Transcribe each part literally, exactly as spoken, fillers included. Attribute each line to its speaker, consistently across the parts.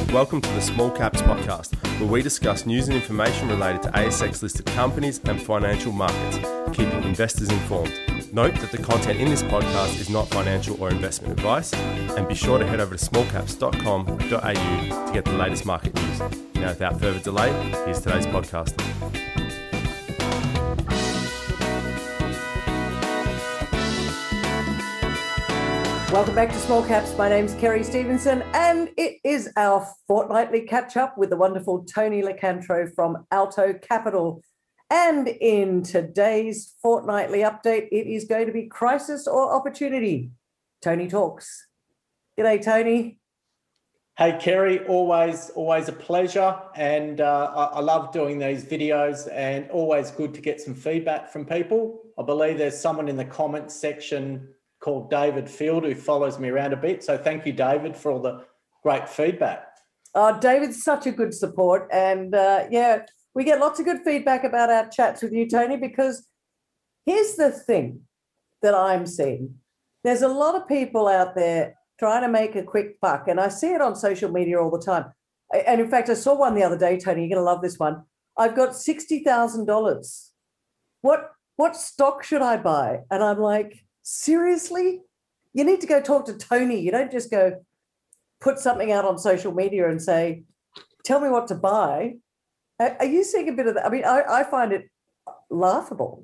Speaker 1: welcome to the Small Caps Podcast, where we discuss news and information related to A S X-listed companies and financial markets, keeping investors informed. Note that the content in this podcast is not financial or investment advice, and be sure to head over to small caps dot com dot a u to get the latest market news. Now, without further delay, here's today's podcast.
Speaker 2: Welcome back to Small Caps. My name's Kerry Stevenson, and it is our fortnightly catch-up with the wonderful Tony Licantro from Alto Capital. And in today's fortnightly update, it is going to be crisis or opportunity. Tony talks. G'day, Tony.
Speaker 3: Hey, Kerry, always, always a pleasure. And uh, I, I love doing these videos, and always good to get some feedback from people. I believe there's someone in the comments section called David Field who follows me around a bit. So thank you, David, for all the great feedback.
Speaker 2: Oh, David's such a good support. And uh, yeah, we get lots of good feedback about our chats with you, Tony, because here's the thing that I'm seeing. There's a lot of people out there trying to make a quick buck, and I see it on social media all the time. And in fact, I saw one the other day, Tony, you're going to love this one. I've got sixty thousand dollars. What, what stock should I buy? And I'm like, seriously? You need to go talk to Tony. You don't just go put something out on social media and say, tell me what to buy. Are you seeing a bit of that? I mean, I, I find it laughable.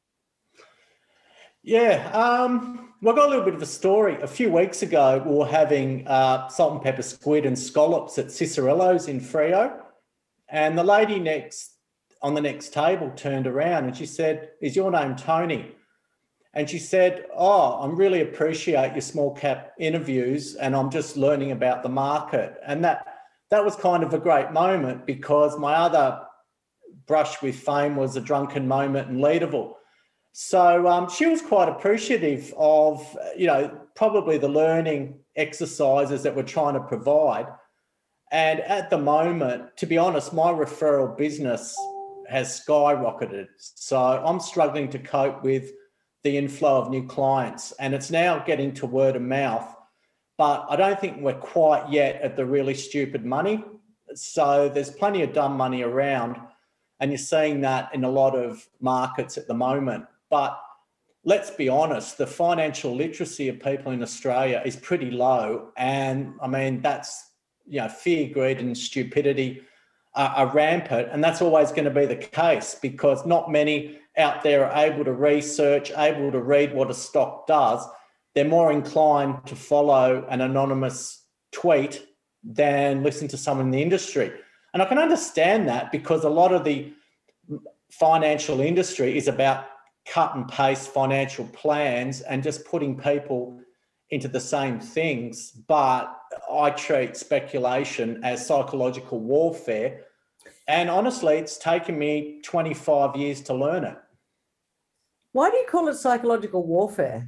Speaker 3: Yeah. Um, well, I got a little bit of a story. A few weeks ago, we were having uh, salt and pepper squid and scallops at Cicerello's in Freo. And the lady next on the next table turned around and she said, "Is your name Tony?" And she said, "Oh, I really appreciate your small cap interviews, and I'm just learning about the market." And that that was kind of a great moment, because my other brush with fame was a drunken moment in Leederville. So um, she was quite appreciative of, you know, probably the learning exercises that we're trying to provide. And at the moment, to be honest, my referral business has skyrocketed. So I'm struggling to cope with the inflow of new clients, and it's now getting to word of mouth, but I don't think we're quite yet at the really stupid money. So there's plenty of dumb money around, and you're seeing that in a lot of markets at the moment. But let's be honest, the financial literacy of people in Australia is pretty low. And I mean, that's, you know, fear, greed and stupidity are, are rampant. And that's always going to be the case, because not many out there are able to research, able to read what a stock does. They're more inclined to follow an anonymous tweet than listen to someone in the industry. And I can understand that, because a lot of the financial industry is about cut and paste financial plans and just putting people into the same things. But I treat speculation as psychological warfare. And honestly, it's taken me twenty-five years to learn it.
Speaker 2: Why do you call it psychological warfare?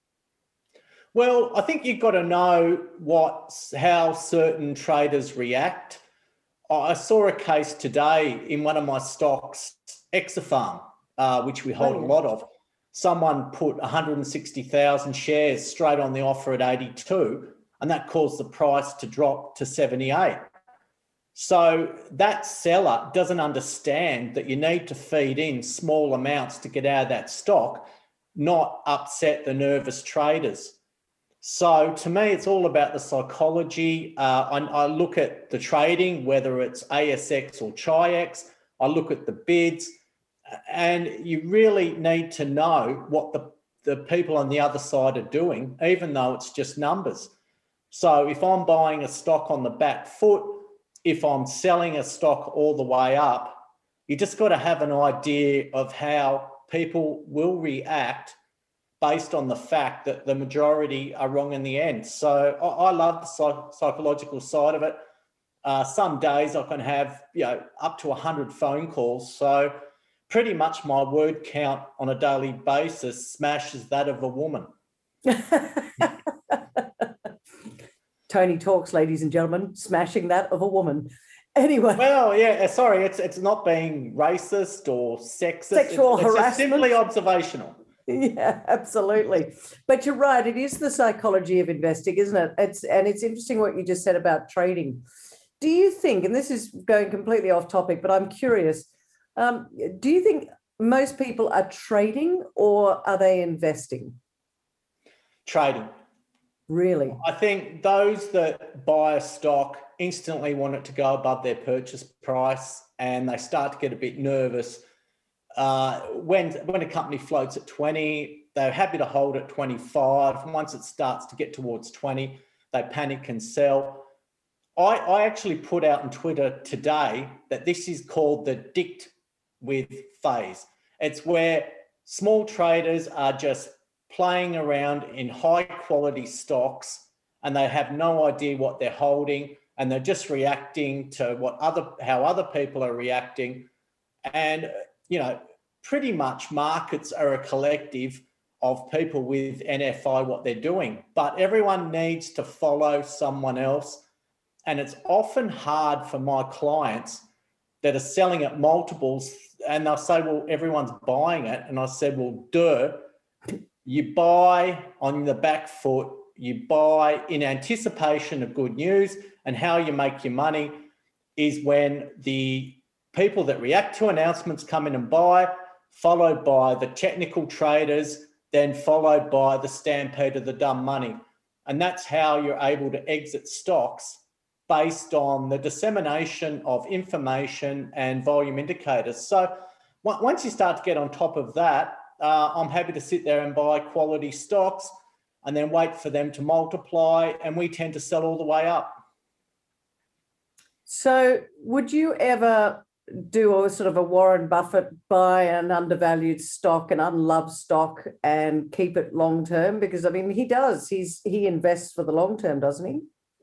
Speaker 3: Well, I think you've got to know what, how certain traders react. I saw a case today in one of my stocks, Exafarm, uh, which we hold oh, yeah. a lot of. Someone put one hundred sixty thousand shares straight on the offer at eighty-two, and that caused the price to drop to seventy-eight. So that seller doesn't understand that you need to feed in small amounts to get out of that stock, not upset the nervous traders. So to me, it's all about the psychology. Uh, I, I look at the trading, whether it's A S X or Chi-X. I look at the bids, and you really need to know what the, the people on the other side are doing, even though it's just numbers. So if I'm buying a stock on the back foot, if I'm selling a stock all the way up, you just got to have an idea of how people will react based on the fact that the majority are wrong in the end. So I, I love the psych- psychological side of it. Uh, some days I can have, you know, up to one hundred phone calls. So pretty much my word count on a daily basis smashes that of a woman.
Speaker 2: Tony talks, ladies and gentlemen, smashing that of a woman. Anyway.
Speaker 3: Well, yeah, sorry, it's it's not being racist or sexist.
Speaker 2: Sexual
Speaker 3: it's,
Speaker 2: harassment.
Speaker 3: It's just simply observational.
Speaker 2: Yeah, absolutely. But you're right. It is the psychology of investing, isn't it? It's and it's interesting what you just said about trading. do you think, and this is going completely off topic, but I'm curious, um, do you think most people are trading or are they investing?
Speaker 3: Trading.
Speaker 2: Really?
Speaker 3: I think those that buy a stock instantly want it to go above their purchase price, and they start to get a bit nervous. Uh, when, when a company floats at twenty, they're happy to hold at twenty-five. Once it starts to get towards twenty, they panic and sell. I, I actually put out on Twitter today that this is called the dict with phase. It's where small traders are just playing around in high quality stocks and they have no idea what they're holding, and they're just reacting to what other, how other people are reacting. And, you know, pretty much markets are a collective of people with N F I, what they're doing, but everyone needs to follow someone else. And it's often hard for my clients that are selling at multiples, and they'll say, well, everyone's buying it. And I said, well, duh, you buy on the back foot, you buy in anticipation of good news, and how you make your money is when the people that react to announcements come in and buy, followed by the technical traders, then followed by the stampede of the dumb money. And that's how you're able to exit stocks, based on the dissemination of information and volume indicators. So once you start to get on top of that, uh, I'm happy to sit there and buy quality stocks and then wait for them to multiply, and we tend to sell all the way up.
Speaker 2: So would you ever do a sort of a Warren Buffett buy an undervalued stock, an unloved stock, and keep it long term? Because I mean, he does, he's he invests for the long term, doesn't he?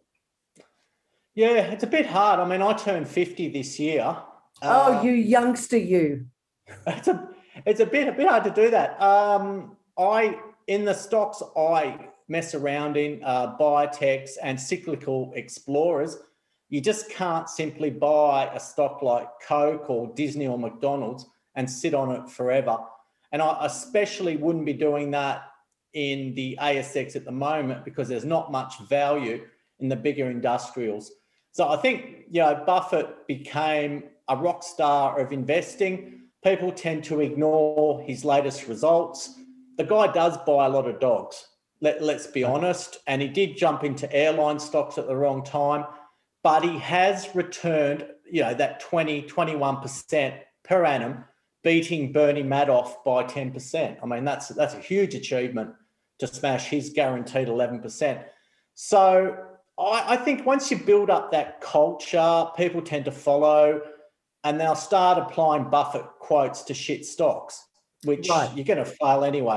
Speaker 3: Yeah, it's a bit hard. I mean, I turned fifty this year.
Speaker 2: Oh,
Speaker 3: uh,
Speaker 2: you youngster, you.
Speaker 3: It's a it's a bit a bit hard to do that. Um, I in the stocks I mess around in, uh, biotechs and cyclical explorers. You just can't simply buy a stock like Coke or Disney or McDonald's and sit on it forever. And I especially wouldn't be doing that in the A S X at the moment, because there's not much value in the bigger industrials. So I think, you know, Buffett became a rock star of investing. People tend to ignore his latest results. The guy does buy a lot of dogs, let, let's be honest. And he did jump into airline stocks at the wrong time, but he has returned, you know, that twenty, twenty-one percent per annum, beating Bernie Madoff by ten percent. I mean, that's, that's a huge achievement to smash his guaranteed eleven percent. So I, I think once you build up that culture, people tend to follow, and they'll start applying Buffett quotes to shit stocks, which right. You're going to fail anyway.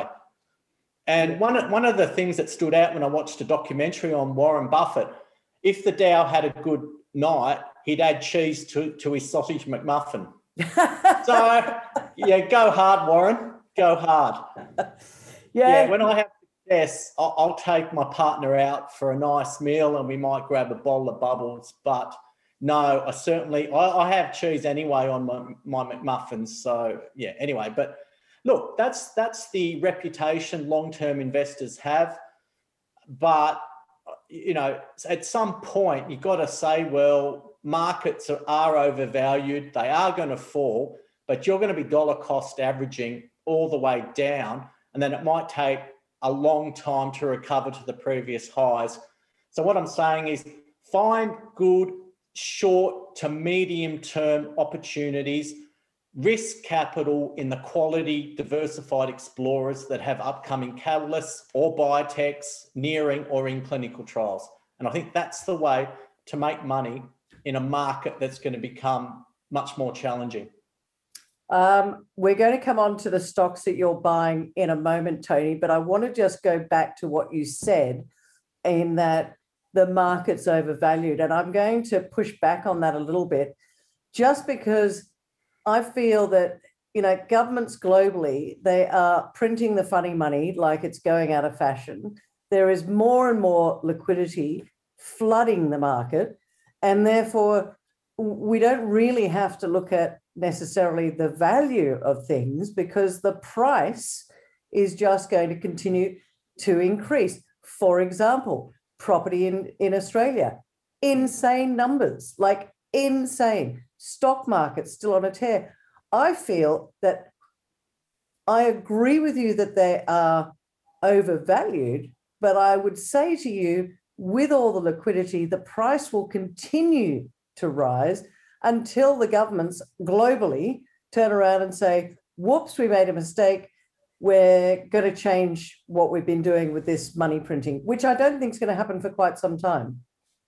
Speaker 3: And one, one of the things that stood out when I watched a documentary on Warren Buffett, if the Dow had a good night, he'd add cheese to, to his sausage McMuffin. So, yeah, go hard, Warren. Go hard.
Speaker 2: Yeah.
Speaker 3: Yeah, when I have success, I'll, I'll take my partner out for a nice meal and we might grab a bottle of bubbles. But no, I certainly, I, I have cheese anyway on my, my McMuffins. So, yeah, anyway. But look, that's, that's the reputation long-term investors have. But you know, at some point you've got to say, well, markets are, are overvalued. They are going to fall, but you're going to be dollar cost averaging all the way down. And then it might take a long time to recover to the previous highs. So what I'm saying is find good short to medium term opportunities, risk capital in the quality diversified explorers that have upcoming catalysts or biotechs nearing or in clinical trials. And I think that's the way to make money in a market that's going to become much more challenging.
Speaker 2: Um, we're going to come on to the stocks that you're buying in a moment, Tony, but I want to just go back to what you said in that the market's overvalued. And I'm going to push back on that a little bit, just because I feel that, you know, governments globally, they are printing the funny money like it's going out of fashion. There is more and more liquidity flooding the market, and therefore we don't really have to look at necessarily the value of things, because the price is just going to continue to increase. For example, property in, in Australia. insane numbers, like insane. Stock market still on a tear. I feel that I agree with you that they are overvalued, but I would say to you, with all the liquidity, the price will continue to rise until the governments globally turn around and say, whoops, we made a mistake. We're going to change what we've been doing with this money printing, which I don't think is going to happen for quite some time.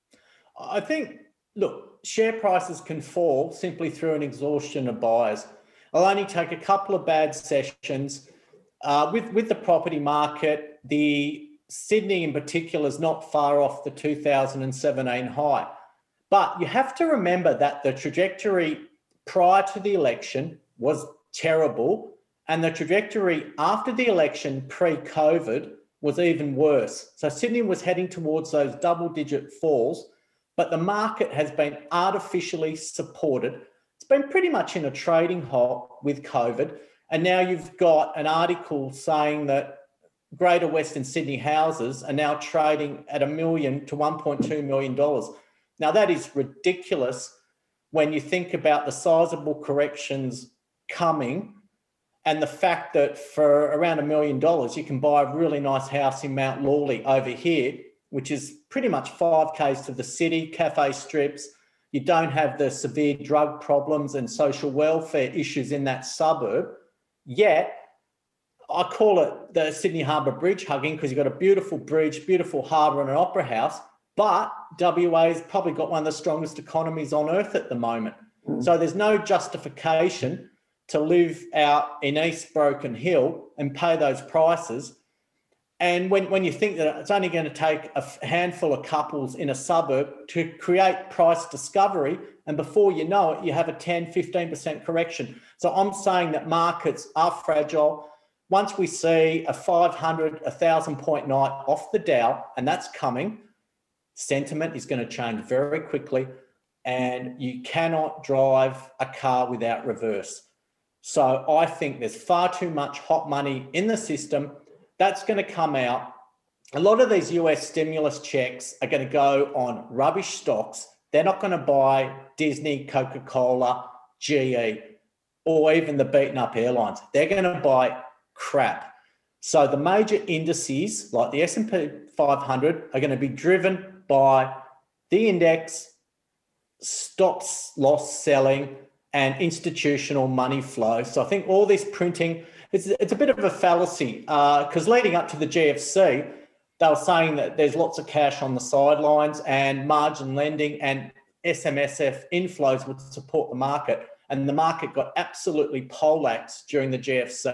Speaker 3: I think, look, share prices can fall simply through an exhaustion of buyers. It'll only take a couple of bad sessions. Uh, with, with the property market, the Sydney in particular is not far off the two thousand seventeen high. But you have to remember that the trajectory prior to the election was terrible, and the trajectory after the election pre-COVID was even worse. So Sydney was heading towards those double-digit falls, but the market has been artificially supported. It's been pretty much in a trading halt with COVID, and now you've got an article saying that Greater Western Sydney houses are now trading at a million to one point two million dollars. Now, that is ridiculous when you think about the sizable corrections coming and the fact that for around a million dollars, you can buy a really nice house in Mount Lawley over here, which is pretty much five Ks to the city, cafe strips. You don't have the severe drug problems and social welfare issues in that suburb. Yet, I call it the Sydney Harbour Bridge hugging because you've got a beautiful bridge, beautiful harbour and an opera house, but W A's probably got one of the strongest economies on earth at the moment. Mm. So there's no justification to live out in East Broken Hill and pay those prices. And when, when you think that it's only going to take a handful of couples in a suburb to create price discovery, and before you know it, you have a ten, fifteen percent correction. So I'm saying that markets are fragile. Once we see a five hundred, one thousand point night off the Dow, and that's coming, sentiment is going to change very quickly, and you cannot drive a car without reverse. So I think there's far too much hot money in the system. That's going to come out. A lot of these U S stimulus checks are going to go on rubbish stocks. They're not going to buy Disney, Coca-Cola, G E, or even the beaten up airlines. They're going to buy crap. So the major indices like the S and P five hundred are going to be driven by the index, stocks loss selling, and institutional money flow. So I think all this printing, it's, it's a bit of a fallacy because uh, leading up to the G F C, they were saying that there's lots of cash on the sidelines and margin lending and S M S F inflows would support the market. And the market got absolutely poleaxed during the G F C.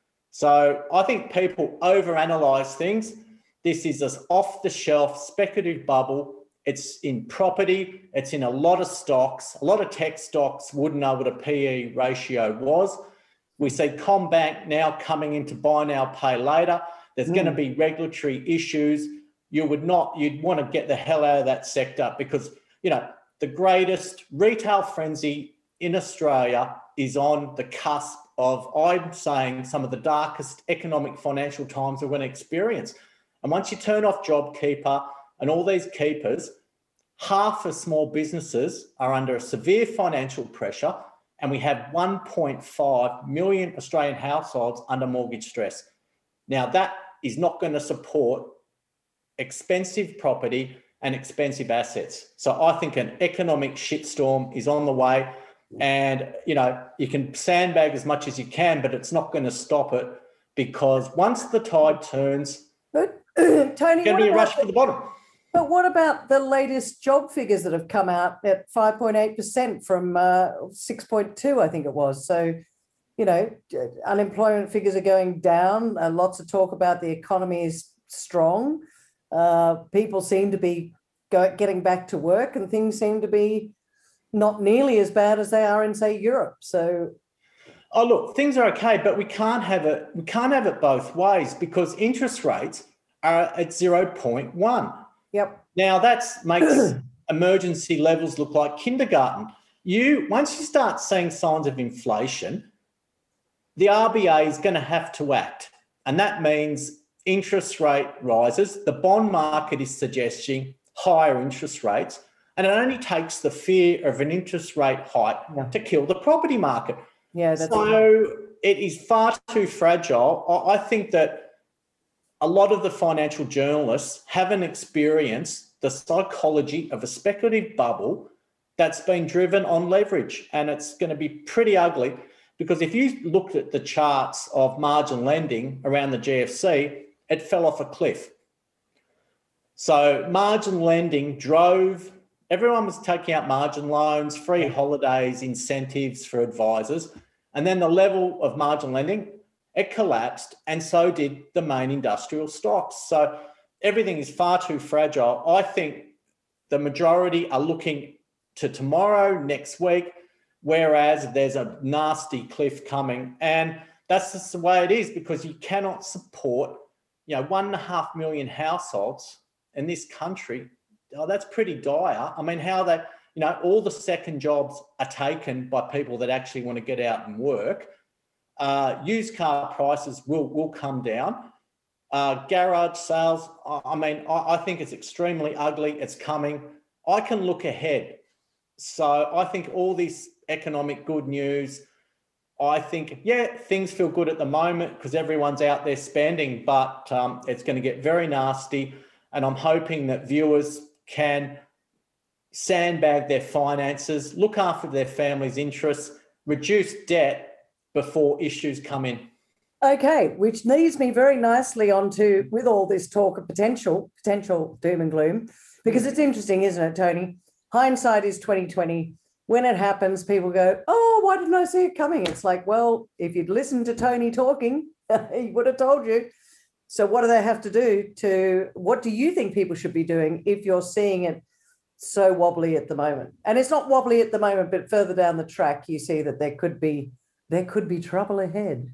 Speaker 3: So I think people overanalyze things. This is an off-the-shelf speculative bubble. It's in property. It's in a lot of stocks. A lot of tech stocks wouldn't know what a P E ratio was. We see CommBank now coming into buy now, pay later. There's mm. going to be regulatory issues. You would not, you'd want to get the hell out of that sector because, you know, the greatest retail frenzy in Australia is on the cusp of, I'm saying, some of the darkest economic financial times we're going to experience. And once you turn off JobKeeper and all these keepers, half of small businesses are under a severe financial pressure, and we have one point five million Australian households under mortgage stress. Now, that is not going to support expensive property and expensive assets. So I think an economic shitstorm is on the way. And, you know, you can sandbag as much as you can, but it's not going to stop it because once the tide turns,
Speaker 2: but, uh, Tony,
Speaker 3: it's going to be a rush
Speaker 2: the,
Speaker 3: for the bottom.
Speaker 2: But what about the latest job figures that have come out at five point eight percent from uh, six point two, I think it was. So, you know, unemployment figures are going down. Uh, lots of talk about the economy is strong. Uh, people seem to be go, getting back to work and things seem to be not nearly as bad as they are in, say, Europe. So,
Speaker 3: oh look, things are okay, but we can't have it. We can't have it both ways because interest rates are at zero point one.
Speaker 2: Yep.
Speaker 3: Now that's makes emergency levels look like kindergarten. You once you start seeing signs of inflation, the R B A is going to have to act, and that means interest rate rises. The bond market is suggesting higher interest rates. And it only takes the fear of an interest rate hike
Speaker 2: Yeah.
Speaker 3: to kill the property market.
Speaker 2: Yeah, that's
Speaker 3: so it is far too fragile. I I think that a lot of the financial journalists haven't experienced the psychology of a speculative bubble that's been driven on leverage. And it's going to be pretty ugly, because if you looked at the charts of margin lending around the G F C, it fell off a cliff. So margin lending drove, everyone was taking out margin loans, free holidays, incentives for advisors. And then the level of margin lending, it collapsed, and so did the main industrial stocks. So everything is far too fragile. I think the majority are looking to tomorrow, next week, whereas there's a nasty cliff coming. And that's just the way it is, because you cannot support, you know, one and a half million households in this country. Oh, that's pretty dire. I mean, how they, you know, all the second jobs are taken by people that actually want to get out and work. Uh, used car prices will, will come down. Uh, garage sales, I, I mean, I, I think it's extremely ugly. It's coming. I can look ahead. So I think all this economic good news, I think, yeah, things feel good at the moment because everyone's out there spending, but um, it's going to get very nasty. And I'm hoping that viewers can sandbag their finances, look after their family's interests, reduce debt before issues come in.
Speaker 2: Okay, which leads me very nicely onto, with all this talk of potential, potential doom and gloom, because it's interesting, isn't it, Tony? Hindsight is twenty twenty. When it happens, people go, oh, why didn't I see it coming? It's like, well, if you'd listened to Tony talking, he would have told you. So what do they have to do to, what do you think people should be doing if you're seeing it so wobbly at the moment? And it's not wobbly at the moment, but further down the track, you see that there could be, there could be trouble ahead.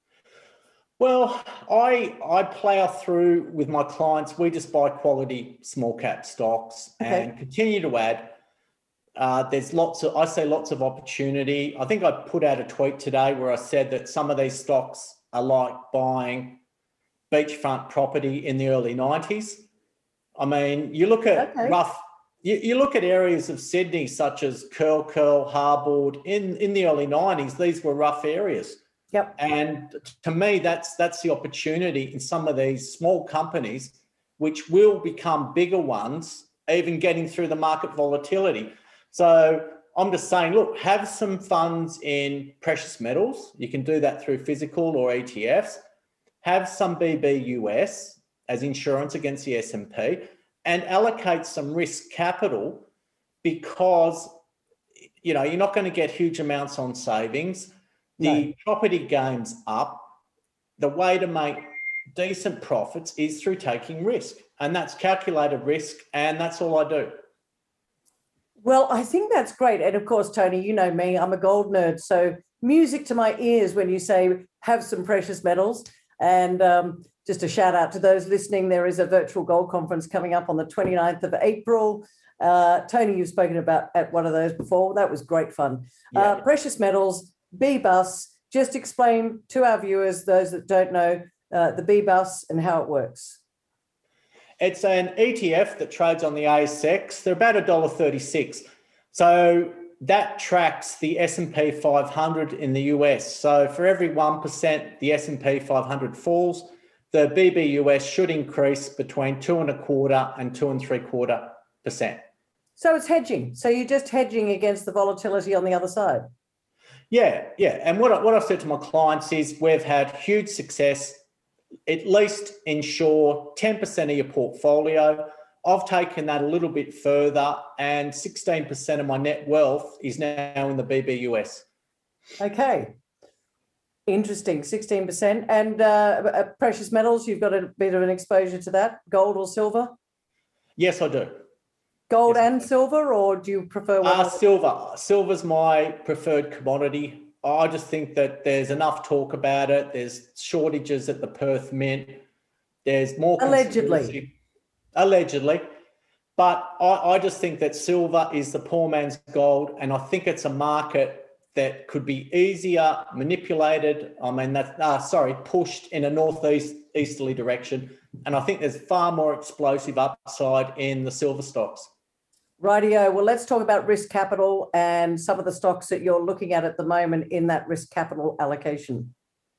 Speaker 3: Well, I I plough through with my clients. We just buy quality small cap stocks
Speaker 2: Okay.
Speaker 3: and continue to add. Uh, there's lots of, I say lots of opportunity. I think I put out a tweet today where I said that some of these stocks are like buying beachfront property in the early nineties. I mean, you look at
Speaker 2: Okay.
Speaker 3: rough, you, you look at areas of Sydney such as Curl Curl, Harbord. In, in the early nineties, these were rough areas.
Speaker 2: Yep.
Speaker 3: And to me, that's that's the opportunity in some of these small companies, which will become bigger ones, even getting through the market volatility. So I'm just saying, look, have some funds in precious metals. You can do that through physical or E T Fs. Have some B B U S as insurance against the S and P, and allocate some risk capital, because, you know, you're not going to get huge amounts on savings. The
Speaker 2: No.
Speaker 3: property game's up. The way to make decent profits is through taking risk, and that's calculated risk, and that's all I do.
Speaker 2: Well, I think that's great. And of course, Tony, you know me, I'm a gold nerd. So music to my ears when you say have some precious metals. And um, just a shout out to those listening, there is a virtual gold conference coming up on the twenty-ninth of April. Uh, Tony, you've spoken about at one of those before. That was great fun.
Speaker 3: Yeah.
Speaker 2: Uh, precious metals, B B U S. Just explain to our viewers, those that don't know, uh, the B B U S and how it works.
Speaker 3: It's an E T F that trades on the A S X. They're about one dollar thirty-six. So that tracks the S and P five hundred in the U S. So for every one percent the S and P five hundred falls, the B B U S should increase between two and a quarter and two and three quarter percent.
Speaker 2: So it's hedging. So you're just hedging against the volatility on the other side.
Speaker 3: Yeah, yeah. And what, I, what I've said to my clients is we've had huge success. At least ensure ten percent of your portfolio. I've taken that a little bit further, and sixteen percent of my net wealth is now in the B B U S.
Speaker 2: Okay. Interesting, sixteen percent. And uh, precious metals, you've got a bit of an exposure to that, gold or silver?
Speaker 3: Yes, I do.
Speaker 2: Gold
Speaker 3: Yes, I
Speaker 2: and
Speaker 3: do.
Speaker 2: silver, or do you prefer one?
Speaker 3: Uh,
Speaker 2: of the-
Speaker 3: silver. Silver's my preferred commodity. I just think that there's enough talk about it. There's shortages at the Perth Mint. There's more
Speaker 2: Allegedly.
Speaker 3: conspiracy. Allegedly. But I, I just think that silver is the poor man's gold, and I think it's a market that could be easier manipulated. I mean, that's uh, sorry, pushed in a northeast easterly direction. And I think there's far more explosive upside in the silver stocks.
Speaker 2: Rightio. Well, let's talk about risk capital and some of the stocks that you're looking at at the moment in that risk capital allocation.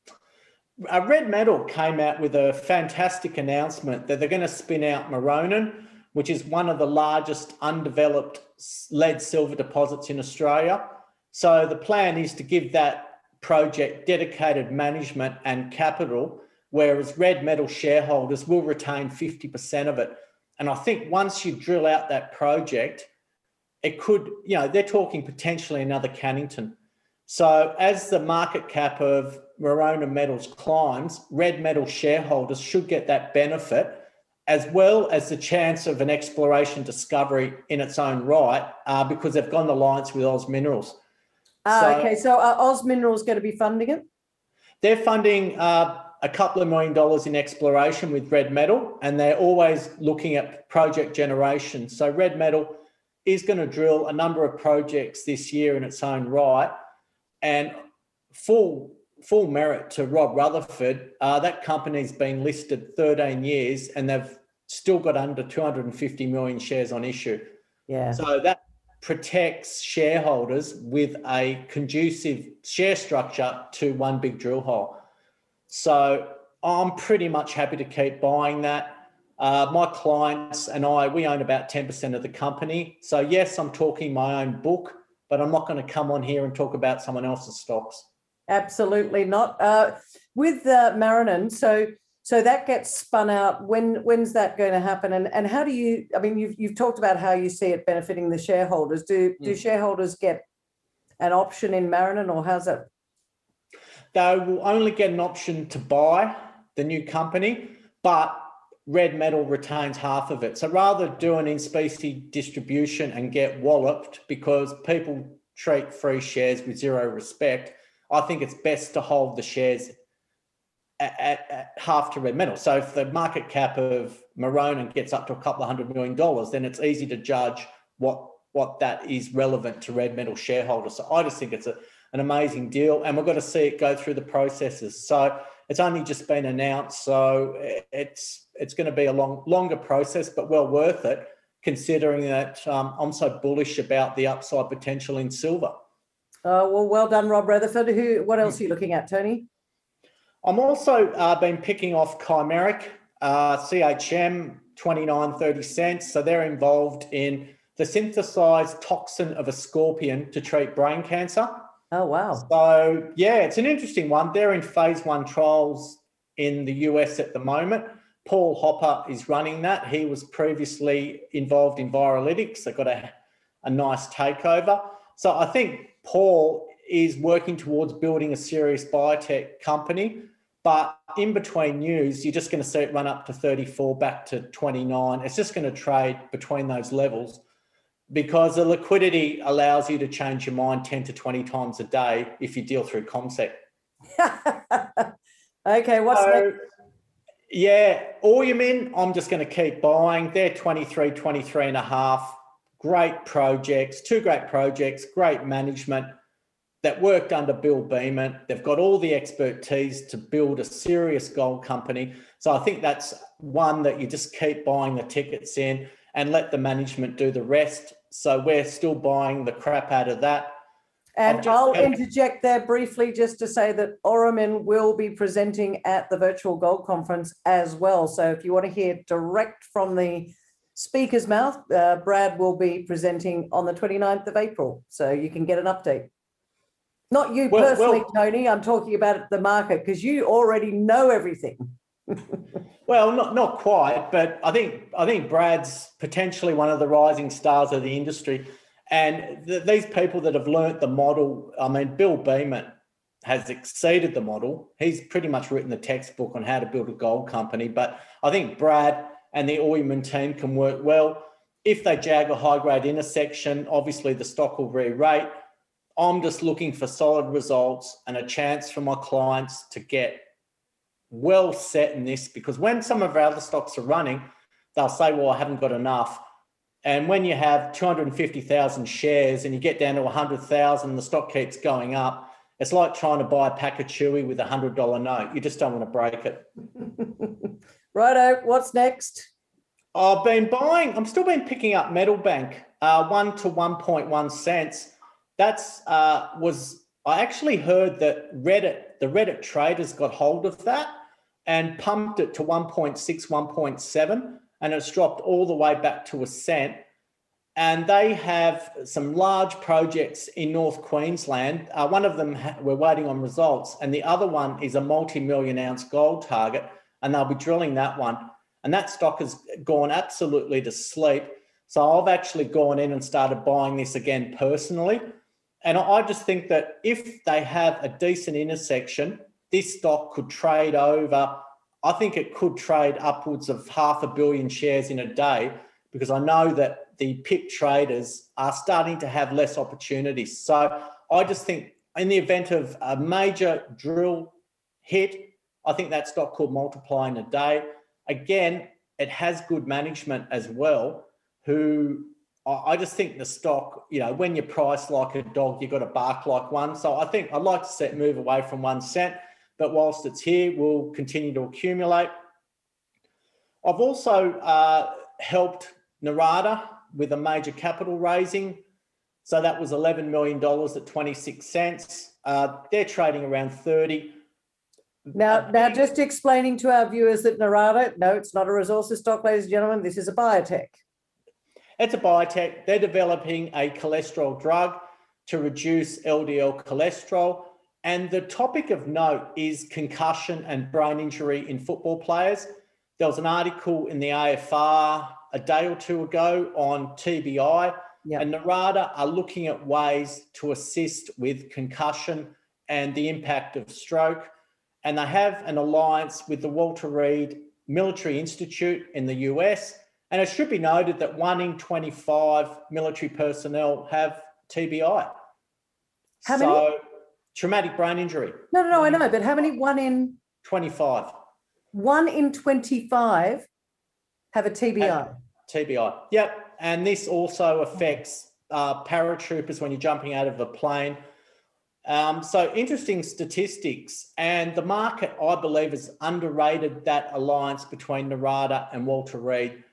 Speaker 3: Uh, Red Metal came out with a fantastic announcement that they're going to spin out Maronan, which is one of the largest undeveloped lead silver deposits in Australia. So the plan is to give that project dedicated management and capital, whereas Red Metal shareholders will retain fifty percent of it. And I think once you drill out that project, it could, you know, they're talking potentially another Cannington. So as the market cap of Maronan Metals climbs, Red Metal shareholders should get that benefit, as well as the chance of an exploration discovery in its own right, uh, because they've gone alliance with Oz Minerals.
Speaker 2: Ah,
Speaker 3: So
Speaker 2: okay. So are Oz Minerals going to be funding it?
Speaker 3: they're funding uh, a couple of million dollars in exploration with Red Metal, and they're always looking at project generation. So Red Metal is going to drill a number of projects this year in its own right, and full full merit to Rob Rutherford. Uh, that company's been listed thirteen years, and they've still got under two hundred fifty million shares on issue.
Speaker 2: Yeah.
Speaker 3: So that protects shareholders with a conducive share structure to one big drill hole. So I'm pretty much happy to keep buying that. Uh, my clients and I, we own about ten percent of the company. So yes, I'm talking my own book, but I'm not going to come on here and talk about someone else's stocks.
Speaker 2: Absolutely not. Uh, with uh, Maronan, so so that gets spun out. When when's that going to happen? And and how do you? I mean, you've you've talked about how you see it benefiting the shareholders. Do do
Speaker 3: Mm.
Speaker 2: shareholders get an option in Maronan, or how's that?
Speaker 3: They will only get an option to buy the new company, but Red Metal retains half of it. So rather do an in-specie distribution and get walloped because people treat free shares with zero respect, I think it's best to hold the shares at, at, at half to Red Metal. So if the market cap of Maronan gets up to a couple of hundred million dollars, then it's easy to judge what, what that is relevant to Red Metal shareholders. So I just think it's a, an amazing deal, and we've got to see it go through the processes. So it's only just been announced, so it's it's going to be a long, longer process, but well worth it, considering that um, I'm so bullish about the upside potential in silver.
Speaker 2: Uh, well, well done, Rob Rutherford. Who? What else are you looking at, Tony?
Speaker 3: I'm also uh, been picking off Chimeric, uh, C H M, twenty-nine thirty cents. So they're involved in the synthesized toxin of a scorpion to treat brain cancer.
Speaker 2: Oh, wow.
Speaker 3: So, yeah, it's an interesting one. They're in phase one trials in the U S at the moment. Paul Hopper is running that. He was previously involved in Viralytics. They got a, a nice takeover. So I think Paul is working towards building a serious biotech company. But in between news, you're just going to see it run up to thirty-four, back to twenty-nine. It's just going to trade between those levels, because the liquidity allows you to change your mind ten to twenty times a day if you deal through CommSec.
Speaker 2: Okay, what's
Speaker 3: so,
Speaker 2: next?
Speaker 3: Yeah, Oryamin, I'm just going to keep buying. They're twenty-three, twenty-three and a half. Great projects, two great projects, great management that worked under Bill Beament. They've got all the expertise to build a serious gold company. So I think that's one that you just keep buying the tickets in and let the management do the rest. So we're still buying the crap out of that.
Speaker 2: And
Speaker 3: just,
Speaker 2: I'll interject there briefly just to say that Oryamin will be presenting at the Virtual Gold Conference as well. So if you want to hear direct from the speaker's mouth, uh, Brad will be presenting on the twenty-ninth of April. So you can get an update. Not you
Speaker 3: well,
Speaker 2: personally,
Speaker 3: well,
Speaker 2: Tony. I'm talking about the market because you already know everything.
Speaker 3: Well, not not quite, but I think I think Brad's potentially one of the rising stars of the industry. And th- these people that have learnt the model, I mean, Bill Beament has exceeded the model. He's pretty much written the textbook on how to build a gold company. But I think Brad and the Oryamin team can work well. If they jag a high-grade intersection, obviously the stock will re-rate. I'm just looking for solid results and a chance for my clients to get well set in this, because when some of our other stocks are running, they'll say, well, I haven't got enough. And when you have two hundred fifty thousand shares and you get down to one hundred thousand and the stock keeps going up, it's like trying to buy a pack of Chewy with a one hundred dollar note. You just don't want to break it.
Speaker 2: Righto, what's next?
Speaker 3: I've been buying, I'm still been picking up Metal Bank. uh, one to one point one cents. That's uh, was I actually heard that Reddit, the Reddit traders got hold of that and pumped it to one point six, one point seven, and it's dropped all the way back to a cent. And they have some large projects in North Queensland. Uh, one of them, ha- we're waiting on results, and the other one is a multi-million ounce gold target, and they'll be drilling that one. And that stock has gone absolutely to sleep. So I've actually gone in and started buying this again personally. And I just think that if they have a decent intersection, this stock could trade over, I think it could trade upwards of half a billion shares in a day, because I know that the P I P traders are starting to have less opportunities. So I just think in the event of a major drill hit, I think that stock could multiply in a day. Again, it has good management as well, who I just think the stock, you know, when you're priced like a dog, you've got to bark like one. So I think I'd like to see it move away from one cent, but whilst it's here, we'll continue to accumulate. I've also uh, helped Narada with a major capital raising. So that was eleven million dollars at twenty-six cents. Uh, they're trading around thirty.
Speaker 2: Now, now, just explaining to our viewers that Narada, no, it's not a resources stock, ladies and gentlemen. This is a biotech.
Speaker 3: It's a biotech. They're developing a cholesterol drug to reduce L D L cholesterol. And the topic of note is concussion and brain injury in football players. There was an article in the A F R a day or two ago on T B I, yep. And Narada are looking at ways to assist with concussion and the impact of stroke. And they have an alliance with the Walter Reed Military Institute in the U S. And it should be noted that one in twenty-five military personnel have T B I.
Speaker 2: How
Speaker 3: so,
Speaker 2: many?
Speaker 3: Traumatic brain injury.
Speaker 2: No, no, no, I know, but how many? One in?
Speaker 3: twenty-five.
Speaker 2: One in twenty-five have a T B I.
Speaker 3: Have T B I, yep. And this also affects uh, paratroopers when you're jumping out of a plane. Um, so interesting statistics, and the market, I believe, has underrated that alliance between Narada and Walter Reed.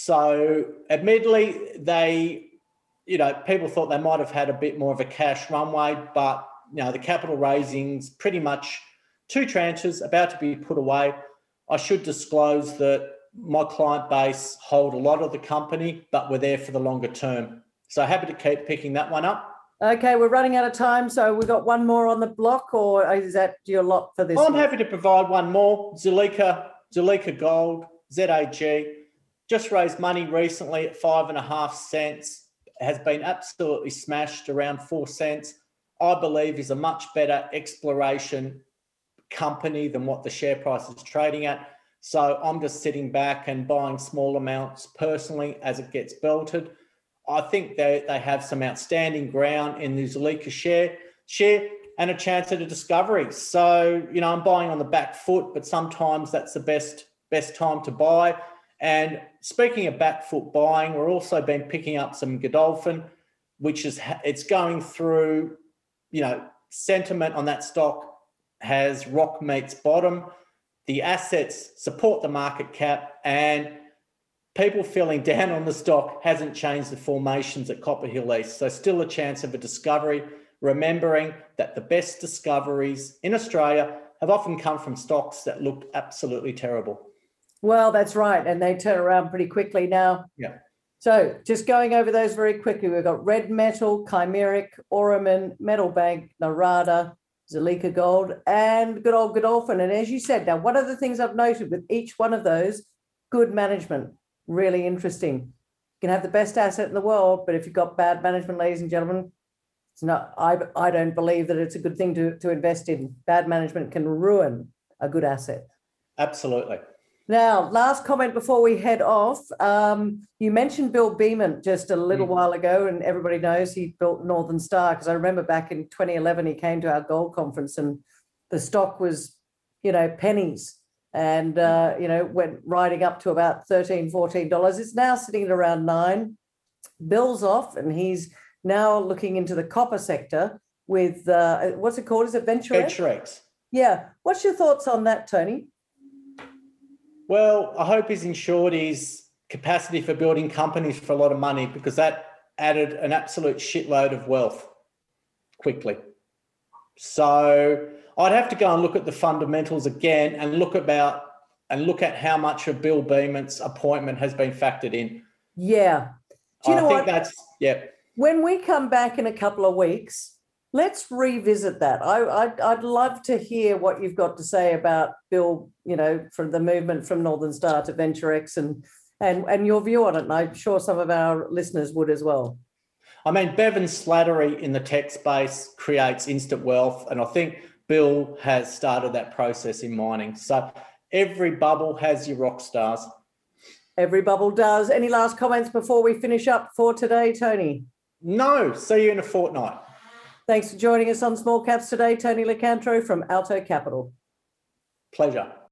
Speaker 3: So admittedly, they, you know, people thought they might have had a bit more of a cash runway, but, you know, the capital raising's pretty much two tranches about to be put away. I should disclose that my client base hold a lot of the company, but we're there for the longer term. So happy to keep picking that one up.
Speaker 2: Okay, we're running out of time, so we've got one more on the block, or is that your lot for this?
Speaker 3: I'm
Speaker 2: one?
Speaker 3: happy to provide one more. Zuleika, Zuleika Gold, Z A G, just raised money recently at five and a half cents, has been absolutely smashed around four cents. I believe is a much better exploration company than what the share price is trading at. So I'm just sitting back and buying small amounts personally as it gets belted. I think they, they have some outstanding ground in the Zuleika share, share and a chance at a discovery. So, you know, I'm buying on the back foot, but sometimes that's the best, best time to buy. And speaking of back foot buying, we're also been picking up some Godolphin, which is, it's going through, you know, sentiment on that stock has rock meets bottom. The assets support the market cap, and people feeling down on the stock hasn't changed the formations at Copper Hill East. So still a chance of a discovery, remembering that the best discoveries in Australia have often come from stocks that looked absolutely terrible.
Speaker 2: Well, that's right. And they turn around pretty quickly now.
Speaker 3: Yeah.
Speaker 2: So just going over those very quickly, we've got Red Metal, Chimeric, Oraman, Metal Bank, Narada, Zuleika Gold, and good old Godolphin. And as you said, now, one of the things I've noted with each one of those, good management, really interesting. You can have the best asset in the world, but if you've got bad management, ladies and gentlemen, it's not, I, I don't believe that it's a good thing to, to invest in. Bad management can ruin a good asset.
Speaker 3: Absolutely.
Speaker 2: Now, last comment before we head off. Um, you mentioned Bill Beament just a little mm. while ago, and everybody knows he built Northern Star, because I remember back in twenty eleven, he came to our gold conference and the stock was, you know, pennies, and, uh, you know, went riding up to about thirteen, fourteen dollars. It's now sitting at around nine. Bill's off, and he's now looking into the copper sector with, uh, what's it called? Is it Venture X?
Speaker 3: Venture X.
Speaker 2: Yeah. What's your thoughts on that, Tony?
Speaker 3: Well, I hope he's ensured his capacity for building companies for a lot of money, because that added an absolute shitload of wealth quickly. So I'd have to go and look at the fundamentals again and look about and look at how much of Bill Beamon's appointment has been factored in.
Speaker 2: Yeah. Do you
Speaker 3: I
Speaker 2: know
Speaker 3: think
Speaker 2: what?
Speaker 3: that's, yeah.
Speaker 2: When we come back in a couple of weeks, let's revisit that. I, I'd, I'd love to hear what you've got to say about Bill, you know, from the movement from Northern Star to VentureX and, and, and your view on it. And I'm sure some of our listeners would as well.
Speaker 3: I mean, Bevan Slattery in the tech space creates instant wealth. And I think Bill has started that process in mining. So every bubble has your rock stars.
Speaker 2: Every bubble does. Any last comments before we finish up for today, Tony?
Speaker 3: No, see you in a fortnight.
Speaker 2: Thanks for joining us on Small Caps today, Tony Licantro from Alto Capital.
Speaker 3: Pleasure.